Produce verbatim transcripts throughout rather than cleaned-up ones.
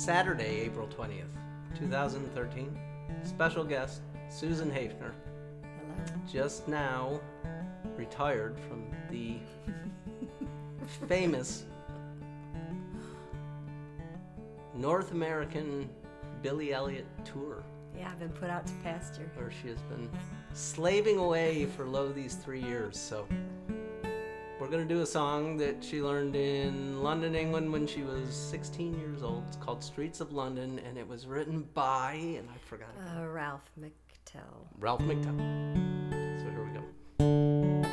Saturday, April twentieth, twenty thirteen. Special guest, Susan Hafner. Hello. Just now retired from the famous North American Billy Elliot tour, Yeah, I've been put out to pasture. where she has been slaving away for lo these three years. So we're going to do a song that she learned in London, England when she was sixteen years old. It's called Streets of London, and it was written by, and I forgot, Uh, Ralph McTell. Ralph McTell. So here we go.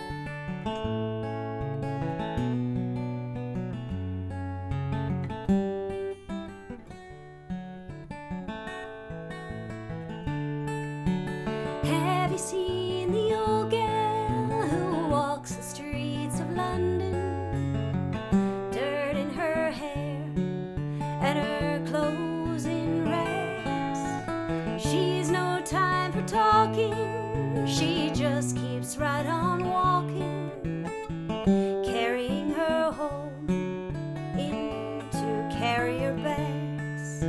Have you seen the old gal who walks the streets of London? Dirt in her hair and her clothes in rags. She's no time for talking, she just keeps right on walking, carrying her home into carrier bags.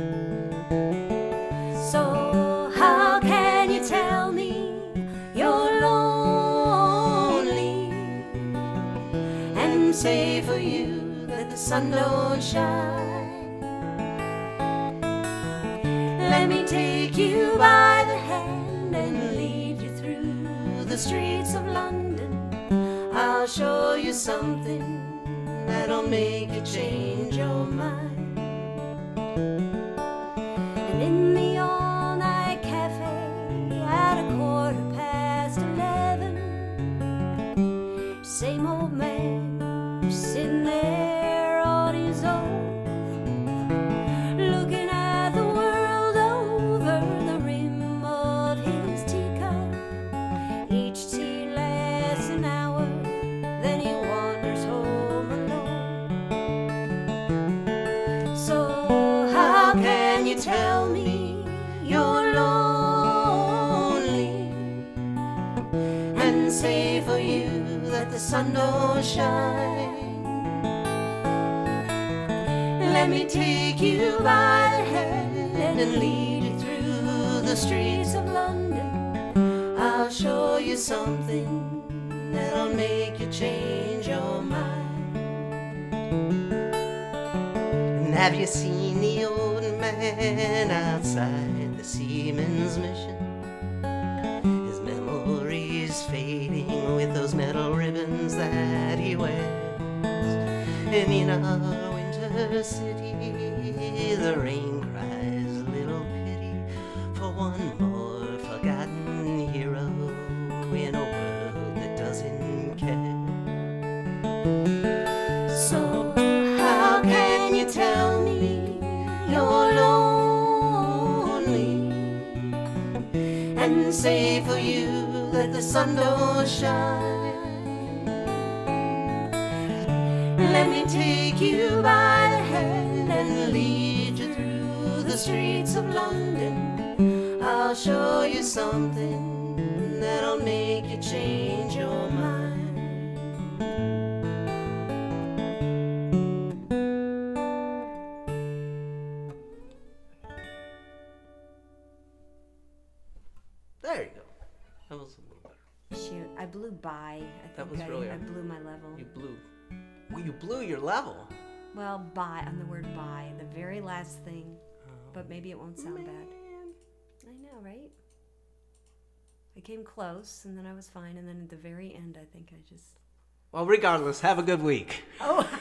So how can you tell me you're lonely and say for you that the sun don't shine? Let me take you by the hand and lead you through the streets of London. I'll show you something that'll make you change your mind. And in the all-night cafe at a quarter past eleven, same old man sitting there on his own, looking at the world over the rim of his teacup. Each tea lasts an hour, then he wanders home alone. So how can you tell me you're lonely and say for you that the sun don't shine? Let me take you by the hand and lead you through the streets of London. I'll show you something that'll make you change your mind. And have you seen the old man outside the Seaman's Mission? His memory's fading with those metal ribbons that he wears. And in our winter city, the rain cries little pity for one more forgotten hero in a world that doesn't care. So how can you tell me you're lonely and say for you that the sun don't shine? Let me take you by the hand and lead you through the streets of London. I'll show you something that'll make you change your mind. There you go. That was a little better. Shoot, I blew by. I think That was I, really- I blew my level. You blew. Well, you blew your level. Well, by on the word by, the very last thing. But maybe it won't sound bad. Man. I know, right? I came close, and then I was fine, and then at the very end, I think I just. Well, regardless, have a good week. Oh.